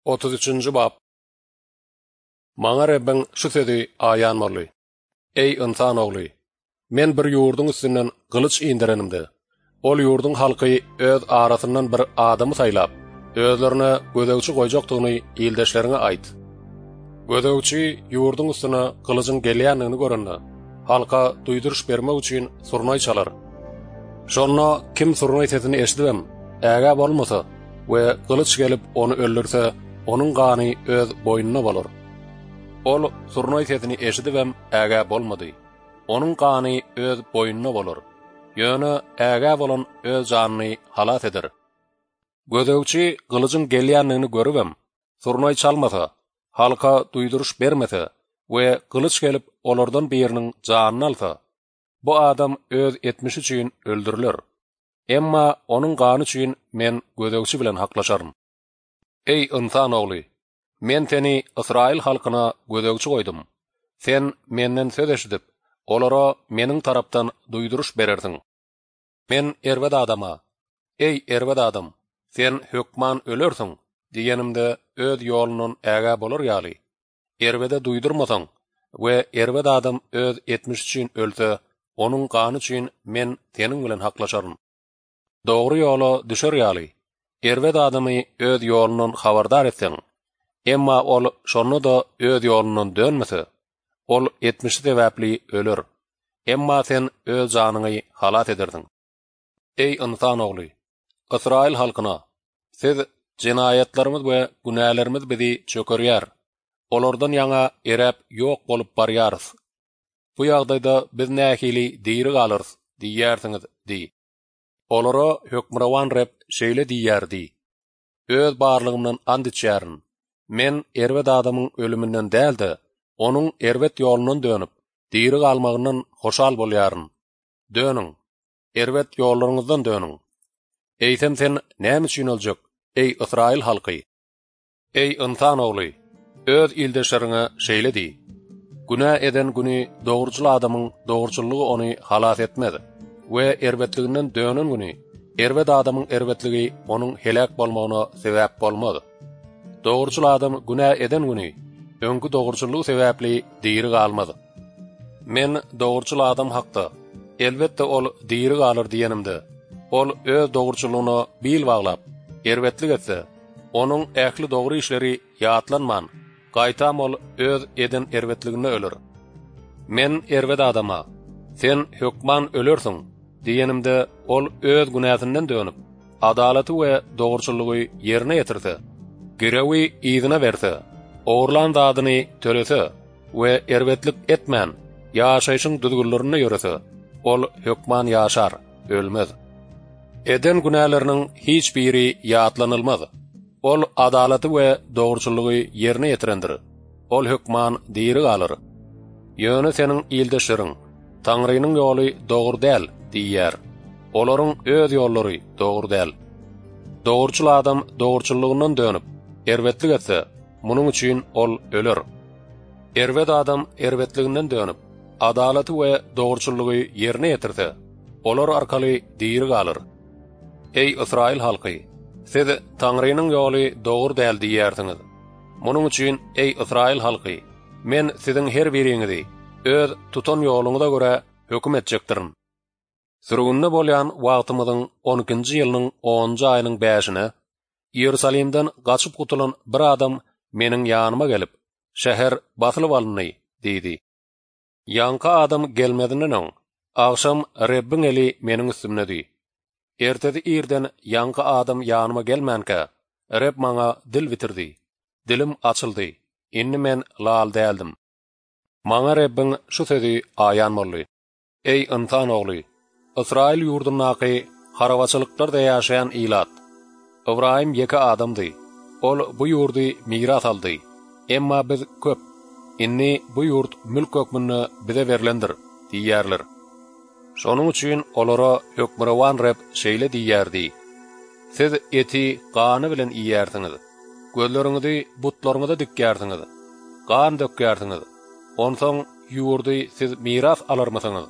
33-nji bab. Maňa Rebbiň şu sözi aýan boldy. Ey insan ogly, men bir ýurduň üstünden gylyç indirenimde. Ol ýurduň halky öz arasyndan bir adamy saýlap, özlerine gödegçi goýjakdygyny ýyldaşlaryňa aýt. Gödegçi ýurduň üstüne gylyçyň gelýändigini görende, halka duýduruş bermek üçin surnaý çalar. Şonda kim surnaý sesini eşidibem, äge bolmasa we gylyç gelip onu öldürse, onun gany öz boynuna bolar. Ol surnaý sesini eşidibem, äge bolmady. Onun gany öz boynuna bolar. Ýöne äge bolan öz janyny halat eder. Gödegçi gylyçyň gelýändigini görübem, surnaý çalmasa, halka duýduruş bermese we gylyç gelip olardan biriniň janyny alsa, bu adam öz etmişi üçin öldürilir. Emma onun gany üçin men gödegçi bilen haklaşarym. Ey insan ogly, men seni Israil halkyna gödegçi goýdum. Sen menden söz eşidip, olara meniň tarapdan duýduruş berersiň. Men erwed adama, ey erwed adam, sen hökman ölersiň diýenimde öz ýolundan äge bolar ýaly. Erwede duýdurmasaň we erwed adam öz etmiş üçin ölse, onun gany üçin men seniň bilen haklaşarym. Dogry ýola düşer ýaly. Erwed adamy öz ýolundan habardar etseň, emma ol şonu da öz ýolundan dönmese, ol etmişi sebäpli öler. Emma sen öz janyny halat ederdiň. Ey insan ogly, Israil halkyna, siz jinayetlerimiz we günälerimiz bizi çökerýär. Olardan ýaňa erep ýok bolup barýarys. Bu ýagdaýda biz nähili diýri galyrys diýýärsiňiz di. Olara hökmrawan Reb şeýle diýýärdi. Öz barlygymdan and içýärin. Men erwed adamyň ölümünden däldi, onuň erwed ýolundan dönüp, diýri galmagyndan hoşal bolýaryn. Dönüň, erwed ýollaryňyzdan dönüň. Eýsem sen näme üçin oljak, ey Israil halky? Ey insan ogly, öz ýyldaşlaryňa şeýle di. Günä eden güni dogurçul adamyň dogurçullygy ony halat etmedi. We erwetliginden dönen güni, erwed adamyň erwetligi onuň helak bolmagyna sebäp bolmady. Dogurçul adam günä eden güni, öňkü dogurçullygy sebäpli diýri galmady. Men dogurçul adam hakda, elbetde ol diýri galar diýenimde, ol öz dogurçullygyny bil baglap, erwetlik etse, onuň ähli dogry işleri ýatlanman, gaýtam ol öz eden erwetligine öler. Men erwed adama, sen hökman ölersiň diýenimde, ol öz günäsinden dönüp, adalaty we dogurçullygy ýerine ýetirse, girewi ýygyna berse, ogurlan zadyny törese we erwetlik etmän, ýaşaýyşyň düzgünlerine ýörese, ol hökman ýaşar, ölmez. Eden günäleriniň hiç biri ýatlanylmaz. Ol adalaty we dogurçullygy ýerine ýetirendir. Ol hökman diýri galar. Ýöne seniň ýyldaşlaryň, Taňrynyň ýoly dogry däl diýýär. Olaryň öz ýollary dogry däl. Dogurçul adam dogurçullygyndan dönüp, erwetlik etse, munyň üçin ol öler. Erwed adam erwetliginden dönüp, adalaty we dogurçullygy ýerine ýetirse, olar arkaly diýri galar. Ey Israil halky, siz Taňrynyň ýoly dogry däl diýýärsiňiz. Munyň üçin ey Israil halky, men siziň her biriňizi öz tutan ýoluňyza görä hökm etjekdirim. Sürgünde bolýan wagtymyzyň 12-nji ýylynyň 10-njy aýynyň 5-ine Ýerusalimden gaçyp gutulan bir adam meniň ýanyma gelip, şäher basylyp alındy, diýdi. Ýanka adam gelmedinden öň, agşam Rebbiň eli meniň üstümnedi. Ertedi irden ýanka adam ýanyma gelmänkä, Reb maňa dil bitirdi. Dilim açyldy. Inni men lal däldim. Maňa Rebbiň şu sözi aýan boldy. Ey insan ogly, Israil ýurdundaky harawaçylyklarda ýaşaýan ilat. Ibrahim ýeke adamdy. Ol bu ýurdy miras aldy. Emma biz köp. Inni bu ýurt mülk hökmüne bize berilendir, diýýärler. Şonuň üçin olara hökmrawan Reb şeýle diýýärdi. Siz eti gany bilen iýersiňiz. Gözleriňizi butlaryňyza dikýärsiňiz. Gan dökýärsiňiz. Onsoň ýurdy siz miras alarmasyňyz.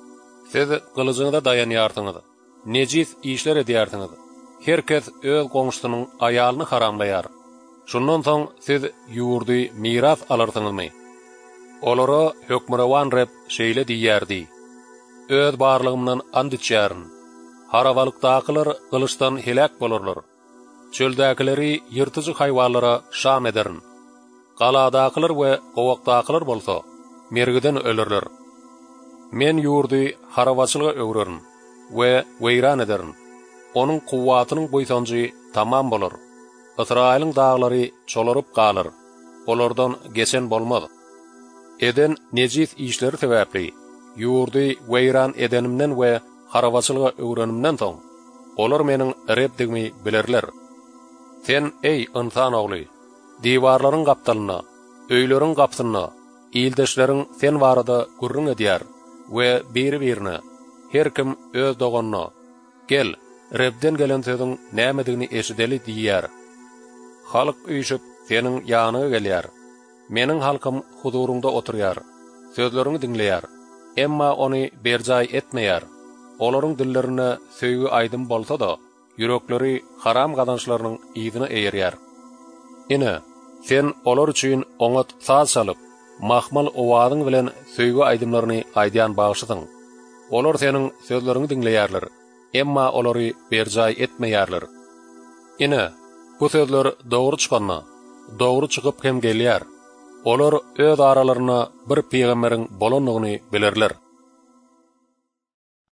Siz gylyjyňyza dayanýarsyňyz. Nejis işler edýärsiňiz. Herkes öz goňşusynyň aýalyny haramlaýar. Şundan soň siz ýurdy miras alarsyňyzmy? Olara hökmürewan rep şeýle diýýärdi. Öz barlygymdan and içýäryn. Harabalykdakylar gylyçdan helak bolarlar. Çöldäkileri ýyrtyjy haýwanlara şam ederin. Galadakylar we gowakdakylar bolsa mergiden ölürler. Men ýurdy harawaçylyga öwrerin we weýran ederin. Onuň kuwwatynyň boýsanjy tamam bolar. Israýlyň daglary çolaryp galar. Olardan geçen bolmaz. Eden nejis işleri sebäpli ýurdy weýran edenimden we harawaçylyga öwrenimden soň olar meniň repdigimi bilerler. Sen ey insan ogly, diwarlaryň gapdalyna, öýleriň gapsyna, ýyldaşlaryň sen barada gurrun edýär we biri-birine her kim öz doganyna gel, Rebden gelen söziň nämedigini eşideli diýýär. Halk üýşüp seniň ýanyna gelýär. Meniň halkym huzurunda oturýar, sözleriňi dinleýär, emma ony berjay etmeýär. Olaryň dillerine söýgü aýdym bolsa da, yürekleri haram gadançlarynyň ýygyna eýerýär. Ine, sen olar üçin oňat saz salyp, mahmal owadyň bilen söýgü aýdymlaryny aýdýan bagşysyň. Olar seniň sözleriňi dinleýärler, emma olary berjay etmeýärler. Ine, bu sözler dogry çykanna, dogry çykyp hem gelýär. Olar öz aralaryna bir peýgamberiň bolanlygyny bilerler.